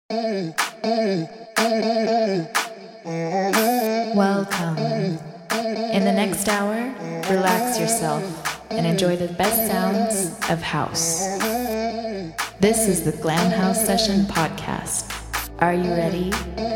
Welcome. In the next hour, relax yourself and enjoy the best sounds of house. This is the Glam House Session Podcast. Are you ready?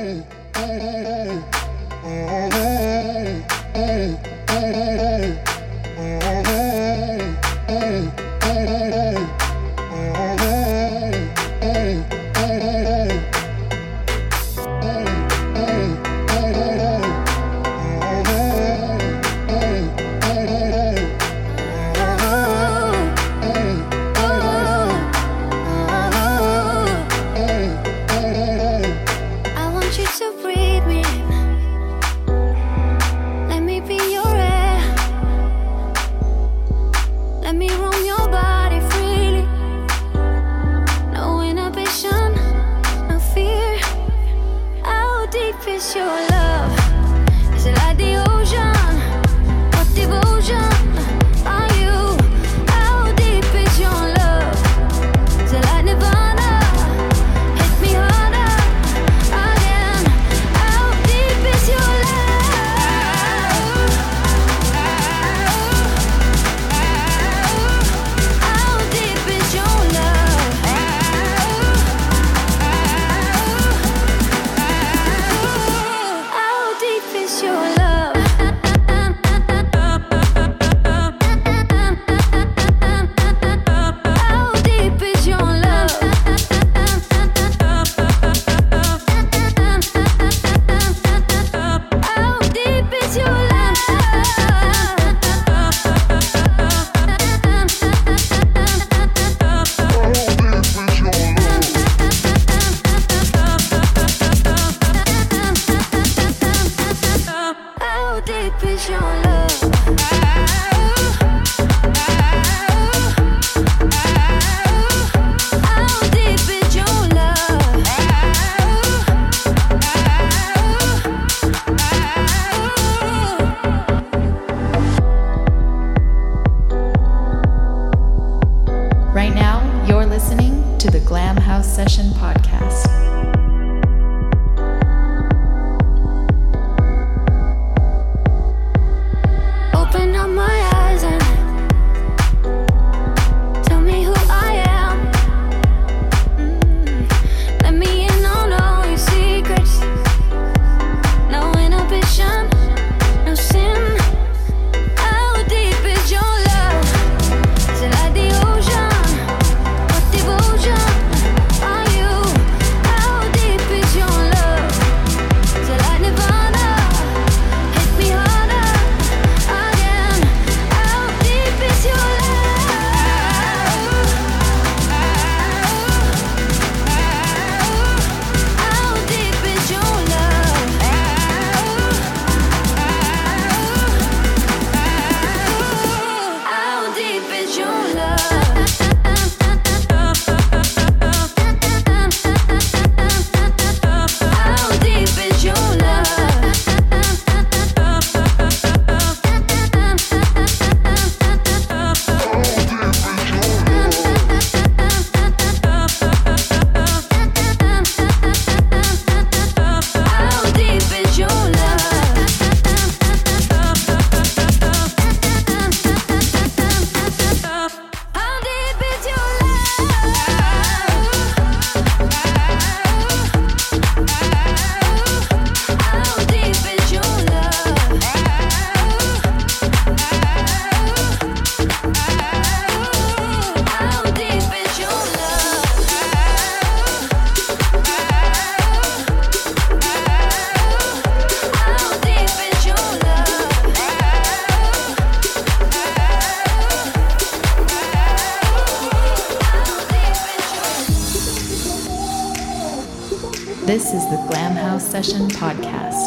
Right now, you're listening to the Glam House Session Podcast. Open up my eyes and tell me who I am. Let me in on all your secrets. No inhibition, no sin. How deep is your love? Is it like the ocean? What devotion are you? How deep is your love? Is it like Nirvana? Hit me harder again. How deep is your love? How deep is your love? How deep is your love? How deep is your love? How deep is your love? How deep is your love? How deep is your love? How deep is your love? How deep is your love? This is the Glam House Session Podcast.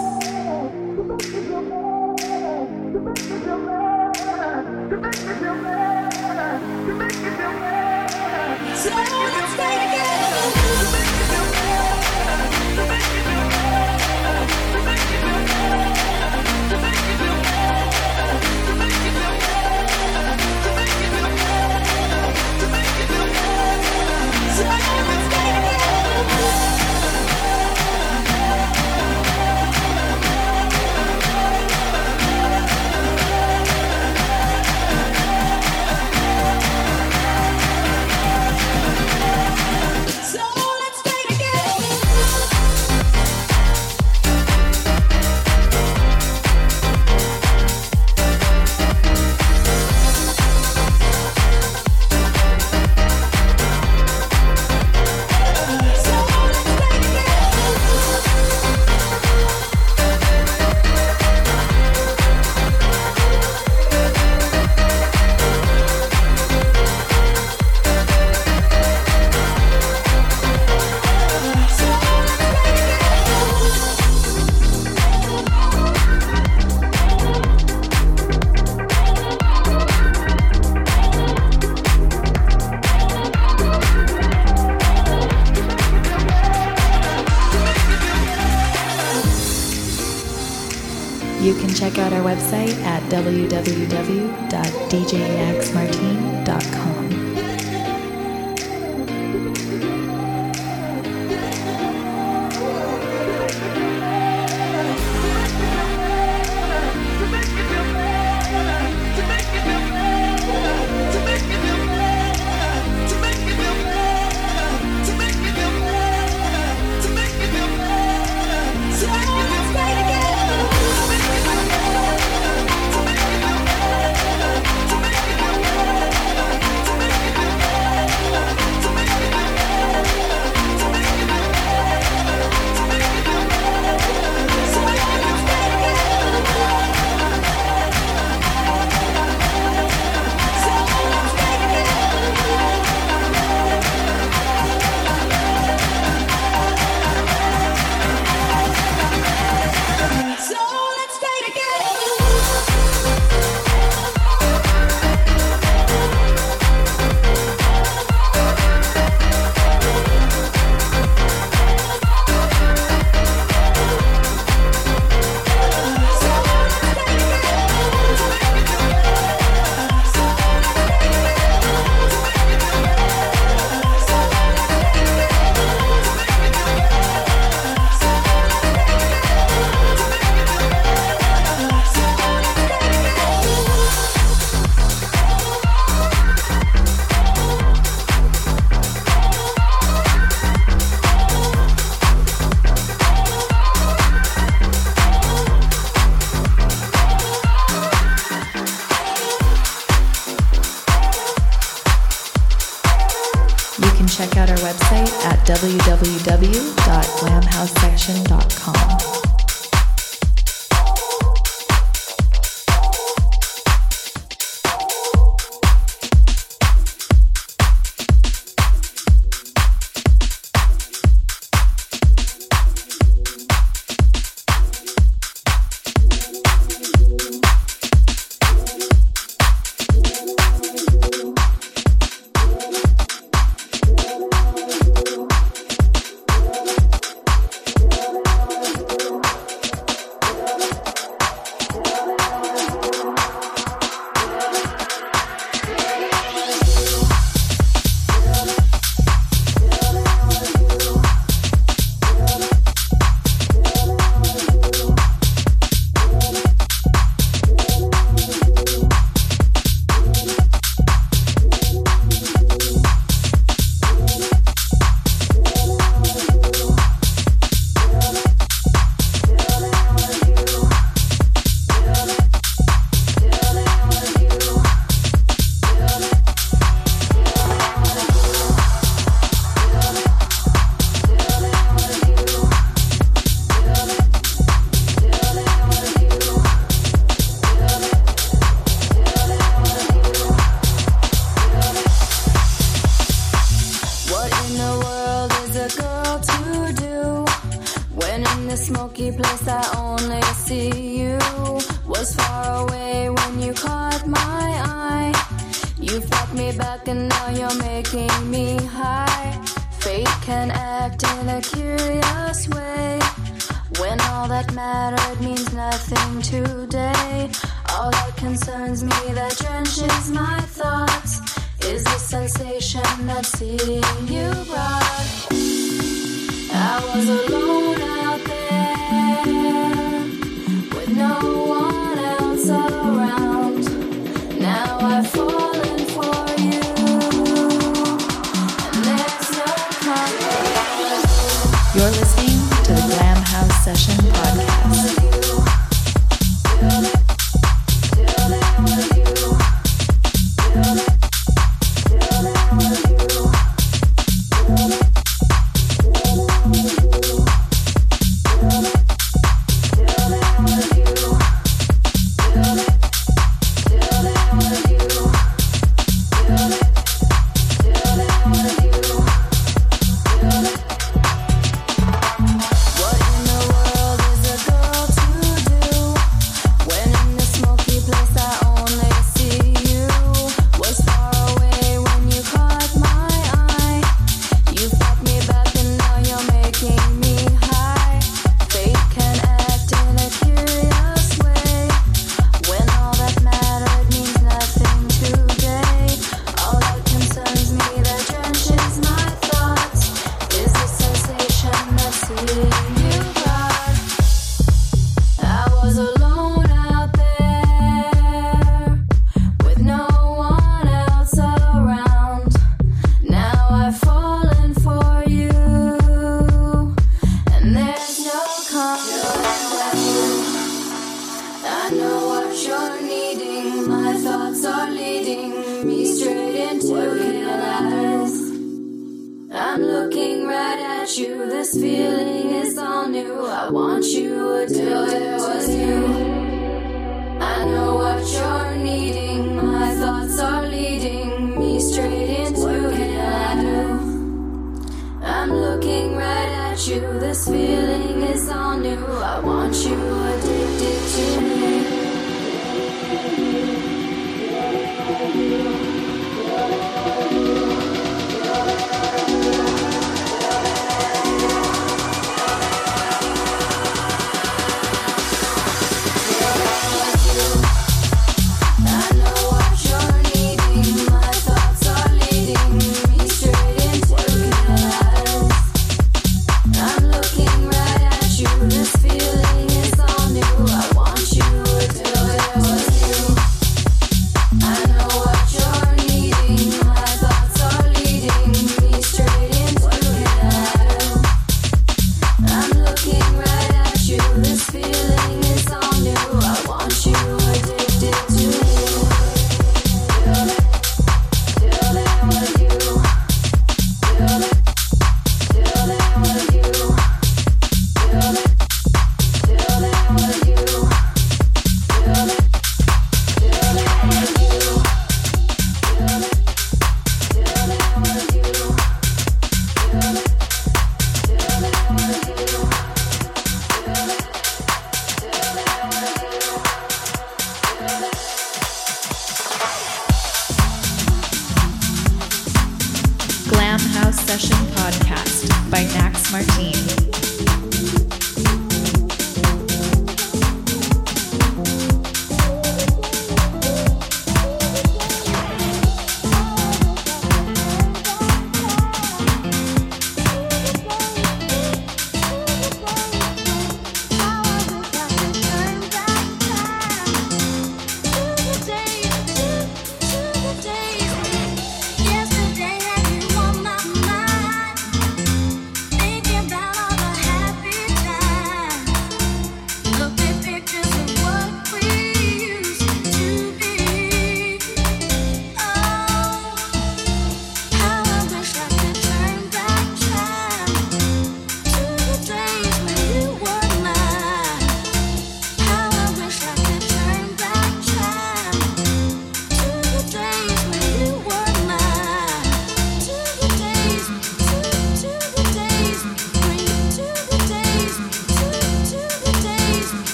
You can check out our website at www.djmaxmartin.com. Check out our website at www.glamhousesection.com. Smoky place I only see you. Was far away when you caught my eye. You fought me back and now you're making me high. Fate can act in a curious way when all that mattered means nothing today. All that concerns me, that drenches my thoughts, is the sensation that seeing you brought. I was alone out there with no one else around. Now I've fallen for you, and there's no comfort. You're listening to the Glam House Session Podcast. What in the world is a Yesterday had you on my mind, thinking about all the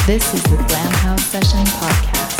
This is the Glam House Session Podcast.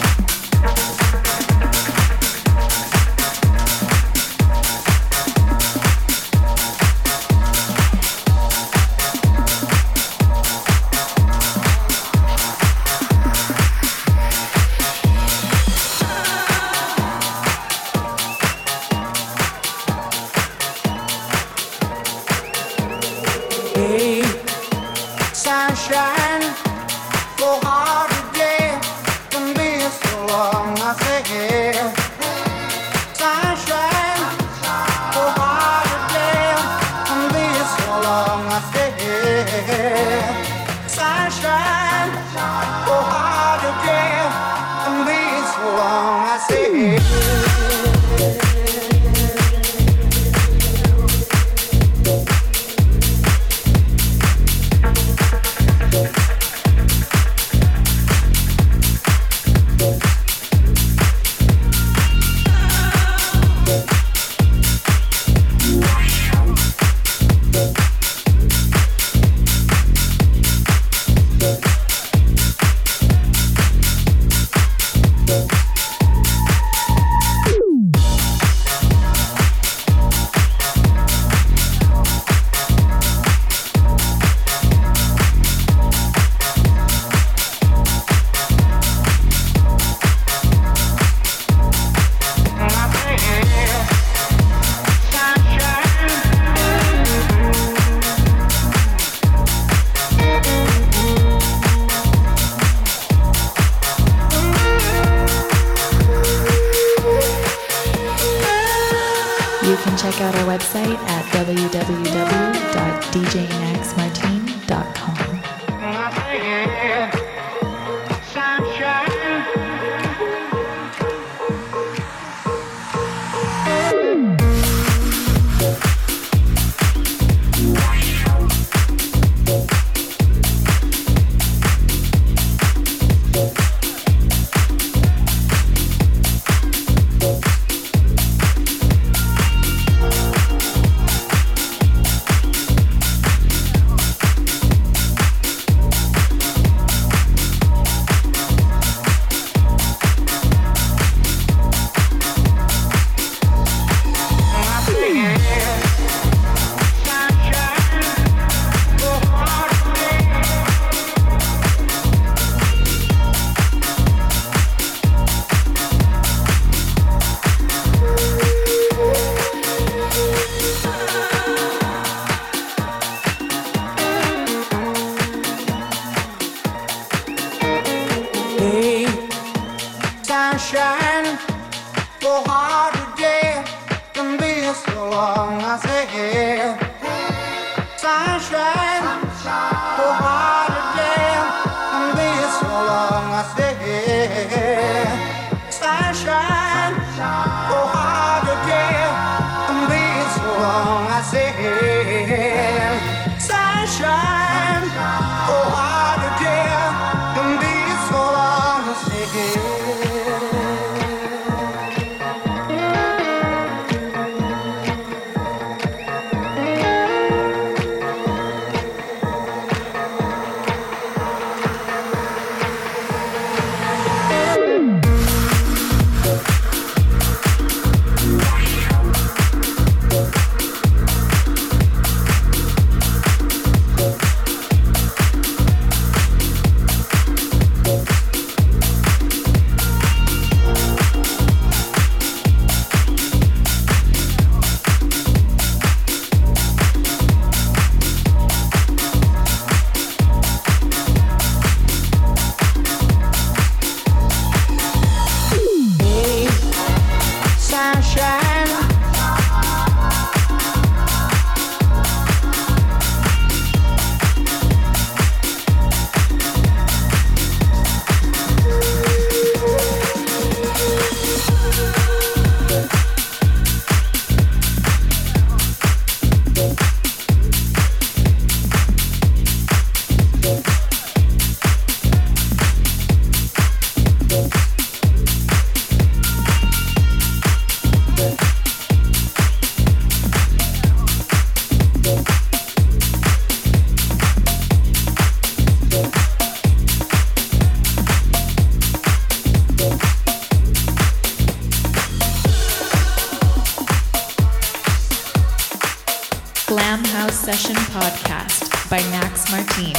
Check out our website at www.djmaxmartin.com. Glam House Session Podcast by Max Martin.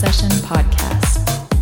Session podcast.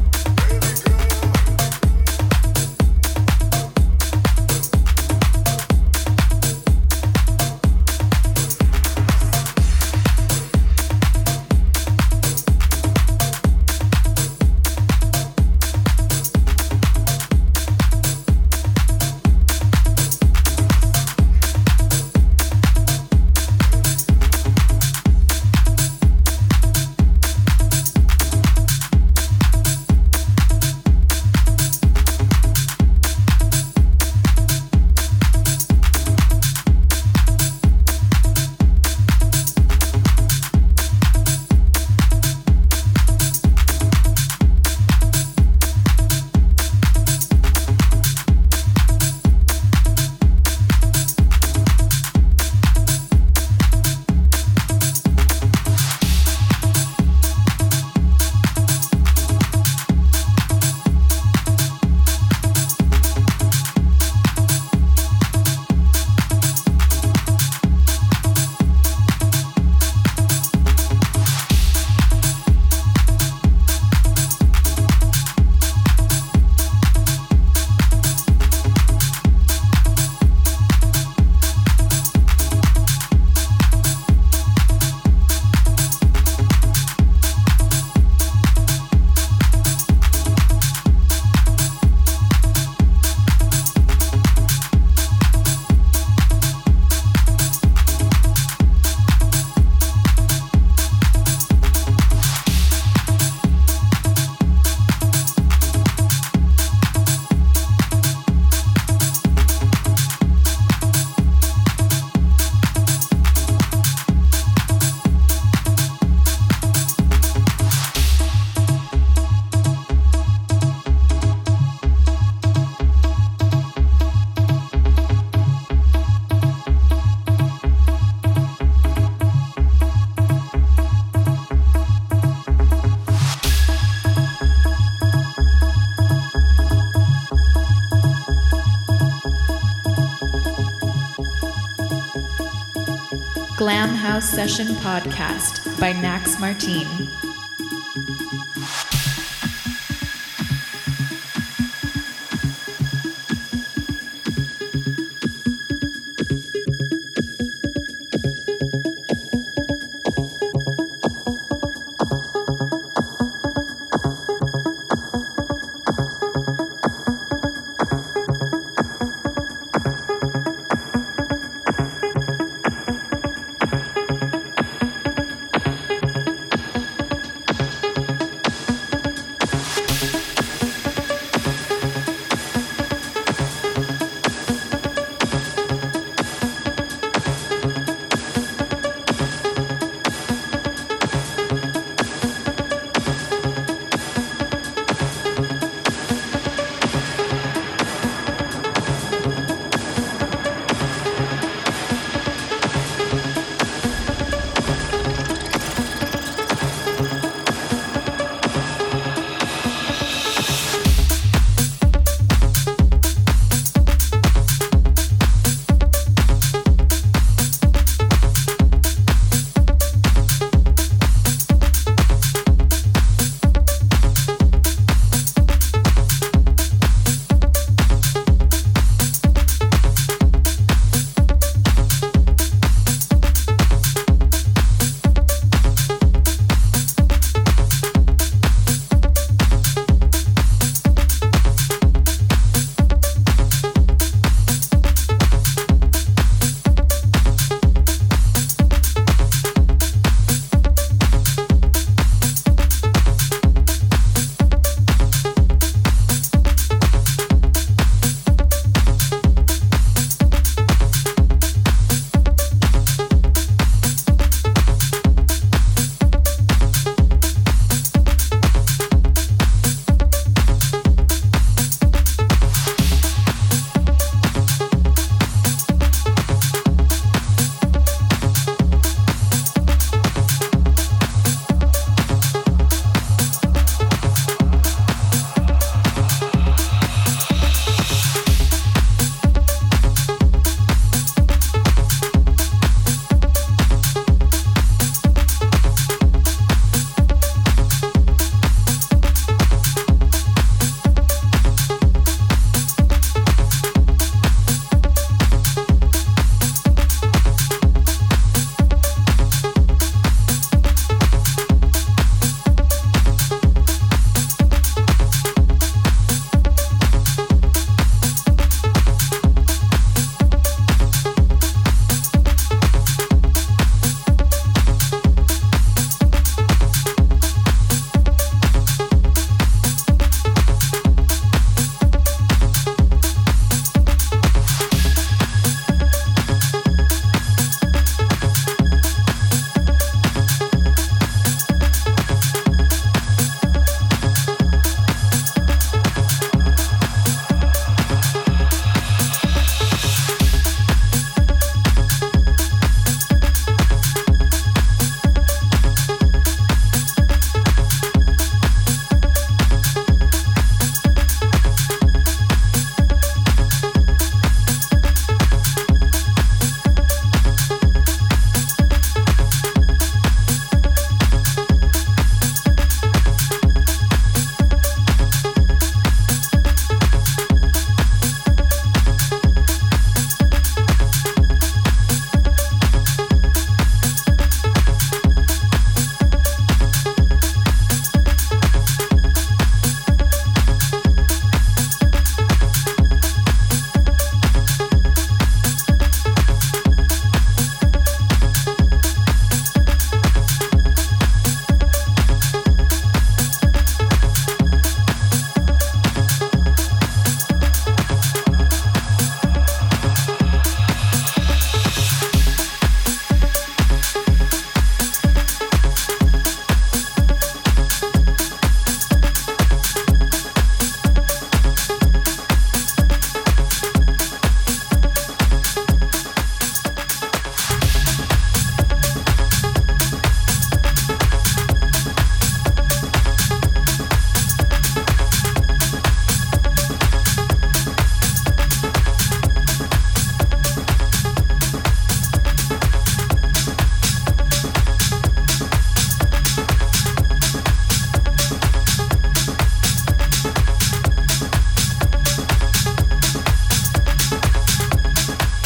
Glam House Session podcast by Nax Martin.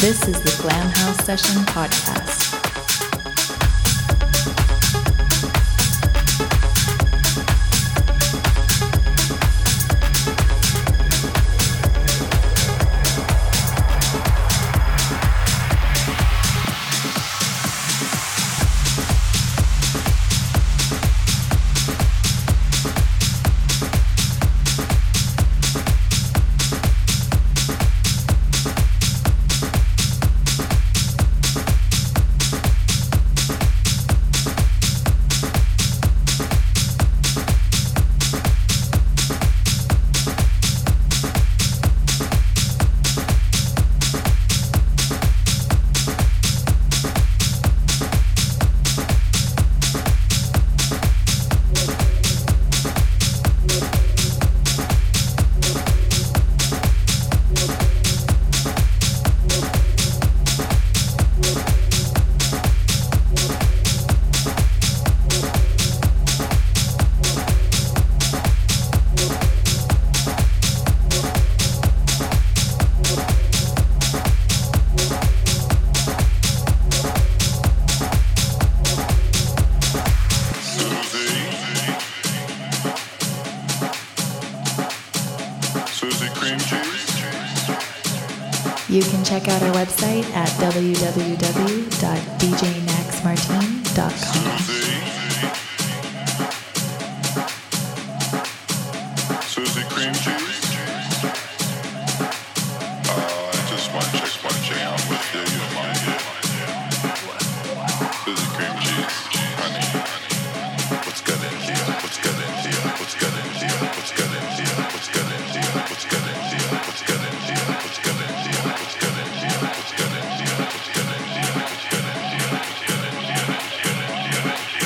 This is the Glam House Session Podcast. You can check out our website at www.djnaxmartin.com. Susie cream cheese? I just want to check out with you. Susie cream cheese, honey. What's good in here? What's good in here? What's good in here? What's good in here? What's good in here? What's good in here? What's good in here? What's good in here? What's good in here? What's good in here? What's good in here? What's good in here? What's good in here? What's good in here?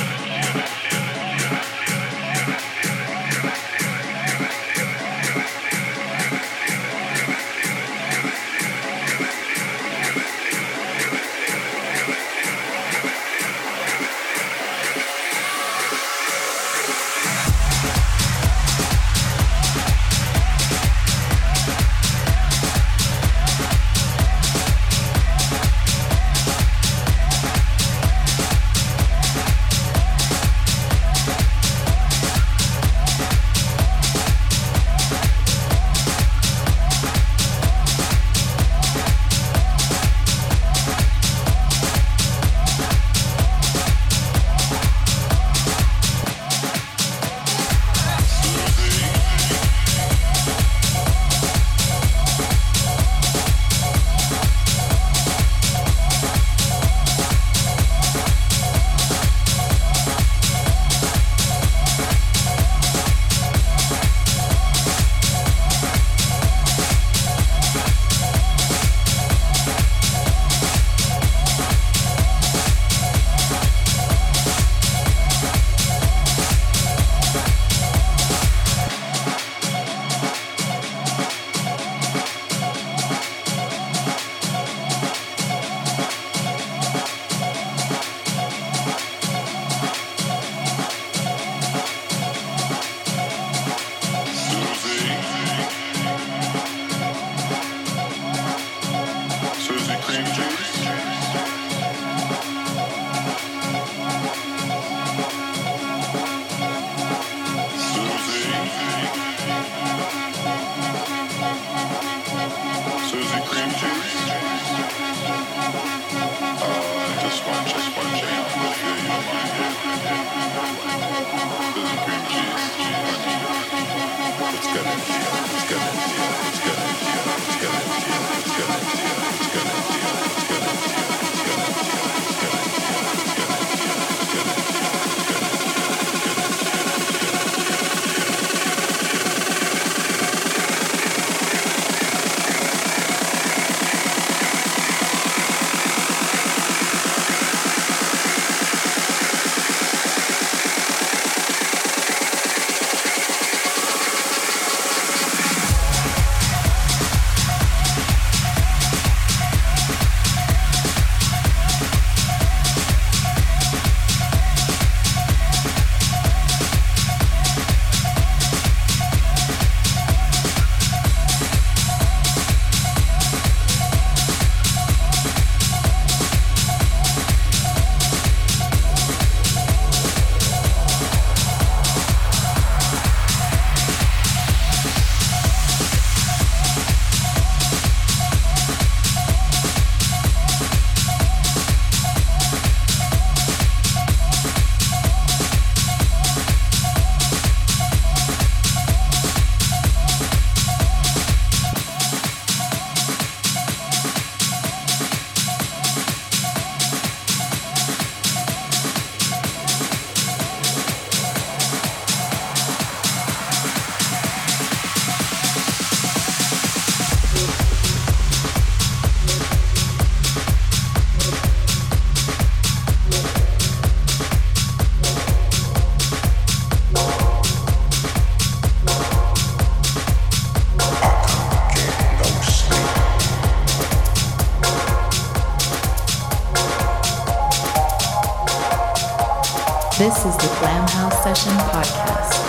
This is the Glam House Session Podcast.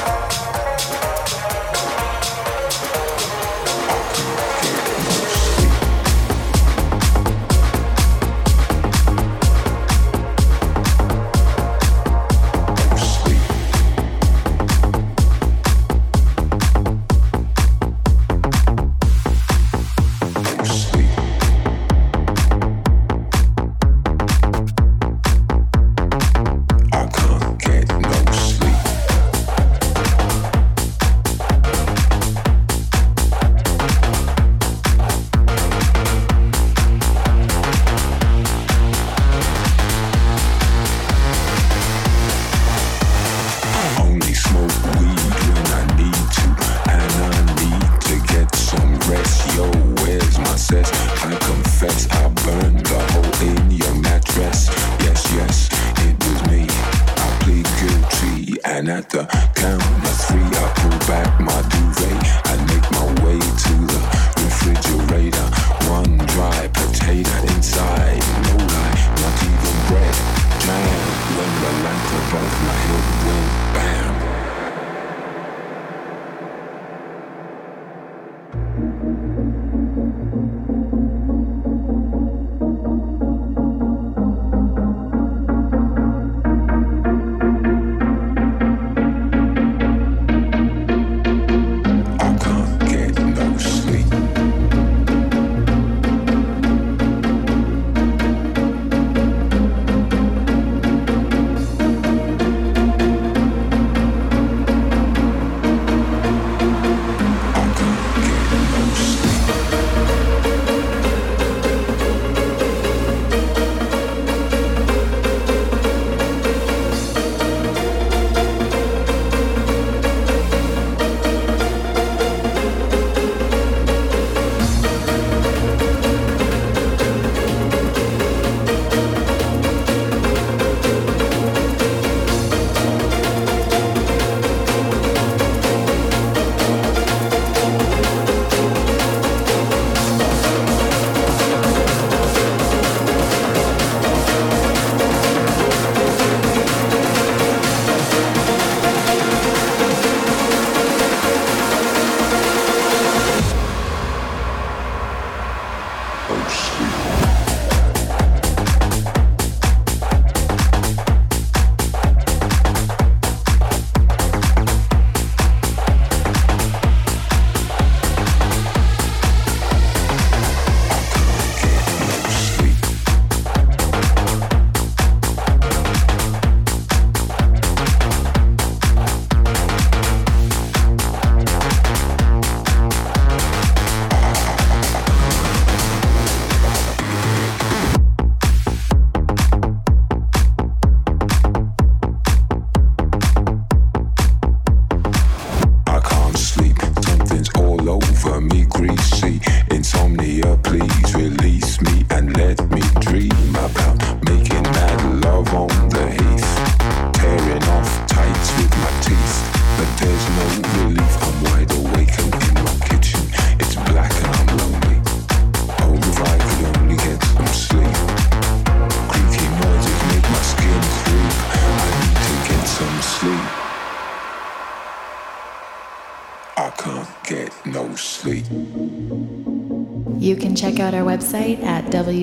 You can check out our website at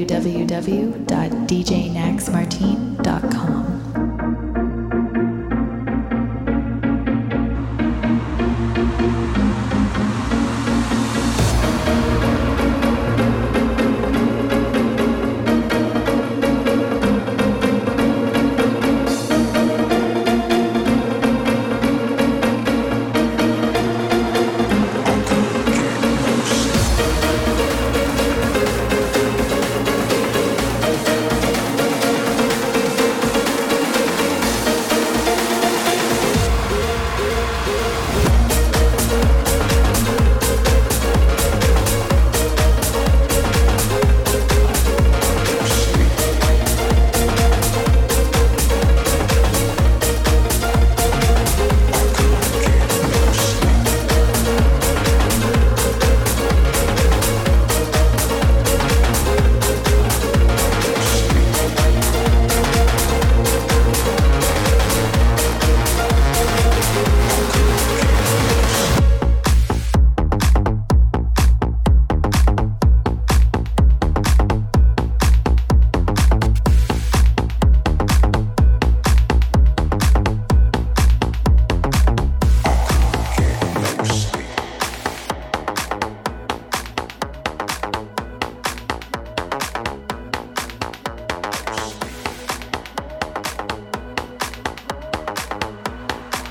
www.djnaxmartin.com.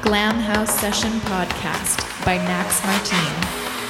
Glam House Session Podcast by Nax Martin.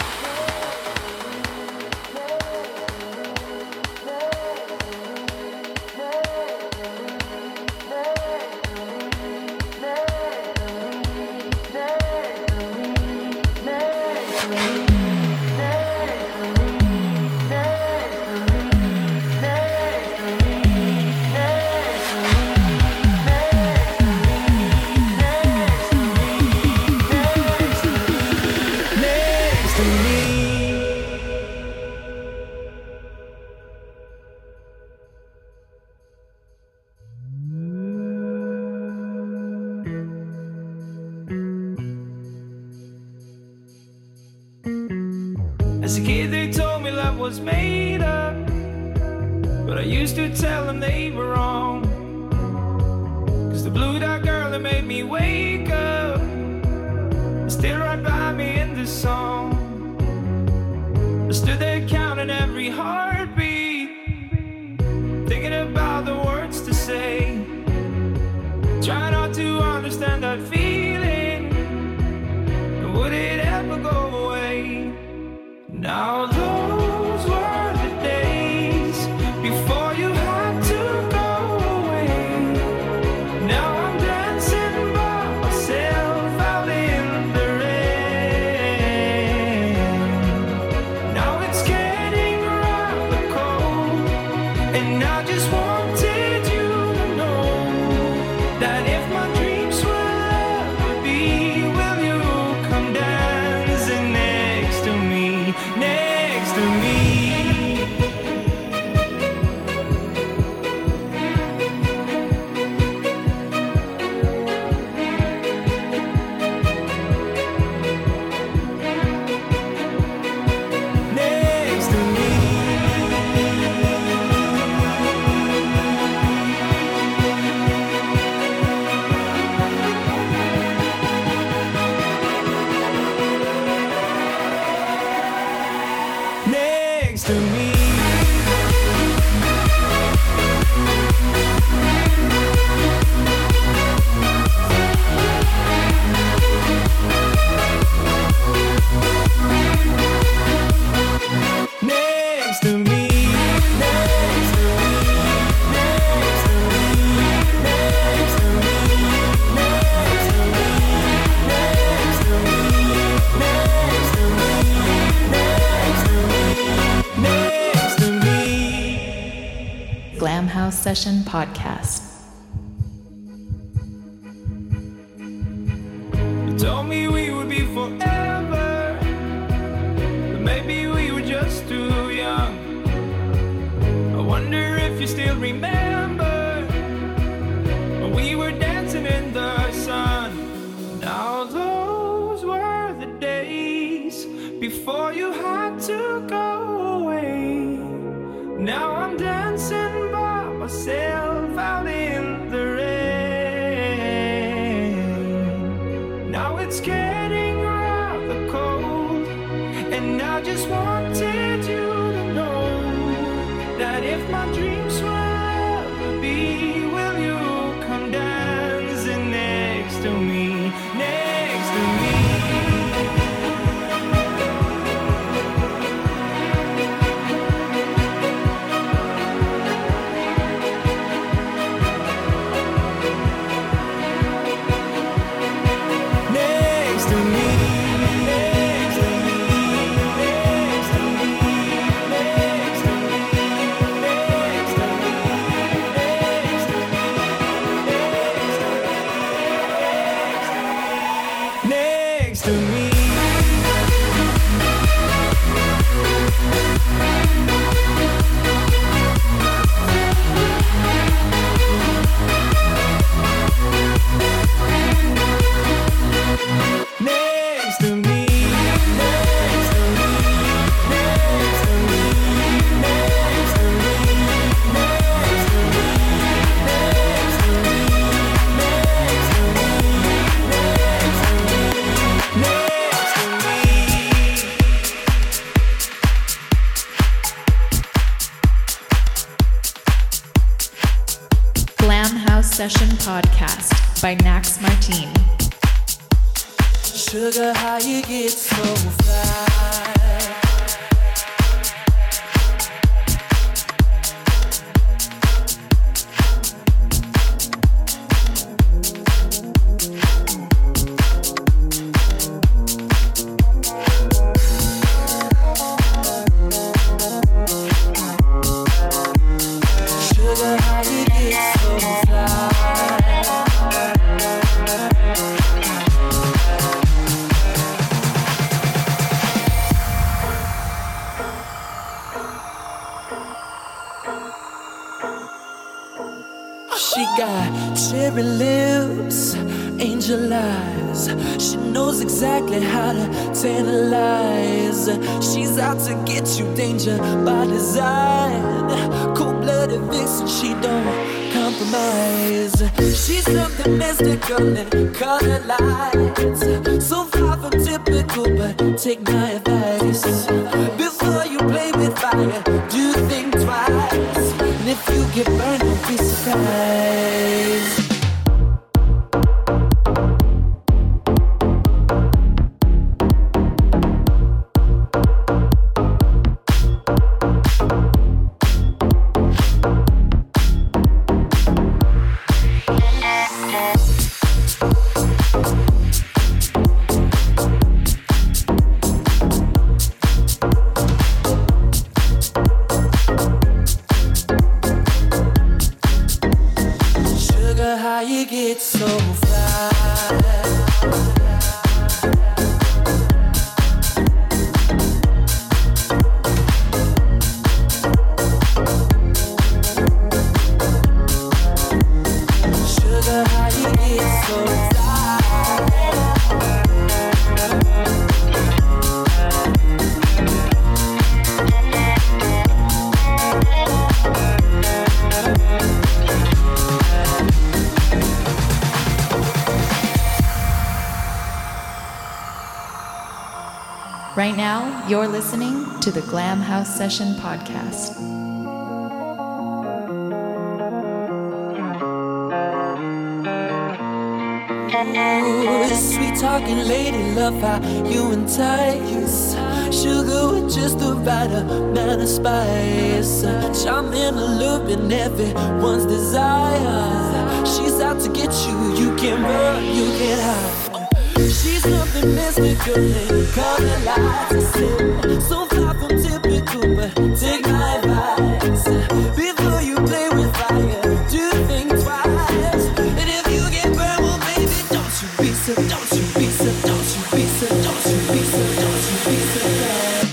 As a kid they told me love was made up, but I used to tell them they were wrong. Cause the blue dot girl that made me wake up is still right by me in this song. I stood there counting every heartbeat, thinking about the words to say, trying not to understand that feeling. Would it ever go away? Now those were the days before you had to go away. Now I'm dancing by myself out in the rain. Now it's getting rather cold, and I just wanted you to know that if my dreams will ever be, will you come dancing next to me? Next to me. Next to me. Next to me. Next to me. Next to me. Next to me. Next to me. Next to me. Next to me. Next to me. Next to me. Glam House Session Podcast. You told me we would be forever, but maybe we were just too young. I wonder if you still remember when we were dancing in the sun. Now those were the days before you had to go away. Now I'm dancing by myself out in the rain. Now it's getting rather cold, and I just wanted you to know that if my dreams will ever be, will you come dancing next to me? Next to me. Next to me. Next to me. Next to me. Next to me. Next to me. Next to me. Next to me. Next to me. Next to me. Next to me. Next to me. Next to me. Next to me. Next to me. Next to me. Next to me. Next to me. Glam House Session Podcast by Nax Martin. Sugar, how you get so fly? Sugar, how you get so fly? She got cherry lips, angel eyes. She knows exactly how to tantalize. She's out to get you, danger by design. Cold-blooded vixen, she don't compromise. She's something mystical and color lights. So far from typical, but take my advice. Before you play with fire, do think twice. And if you get burned, don't be surprised. How you get so fly? Sugar, how you get so fly? Right now, you're listening to the Glam House Session podcast. Ooh, sweet talking lady, love how you entice. Sugar with just the right amount of spice. Charming, alluring, everyone's desire. She's out to get you, you can't run, you can't hide. She's something mystical and color lights. So far from typical, but take my advice. Before you play with fire, do think twice. And if you get burned, well baby, don't you be so, don't you be so, don't you be so, don't you be so, don't you be so bad.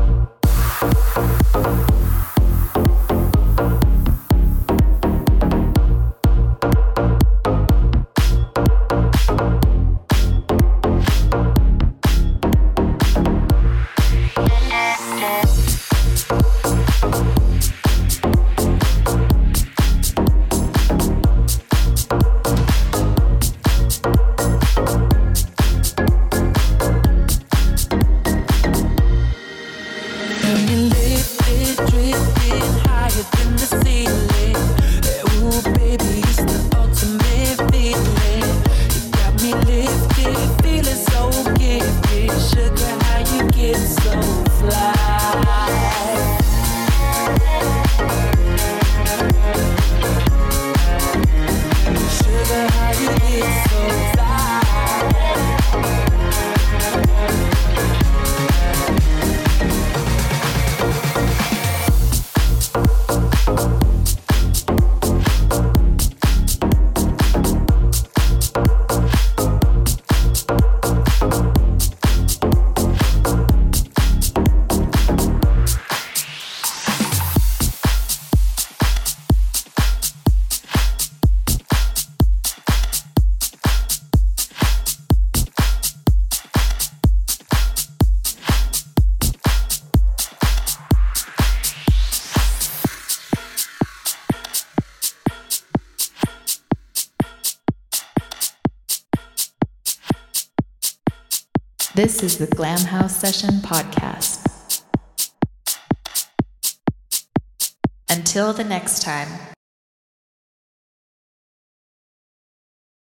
This is the Glam House Session podcast. Until the next time.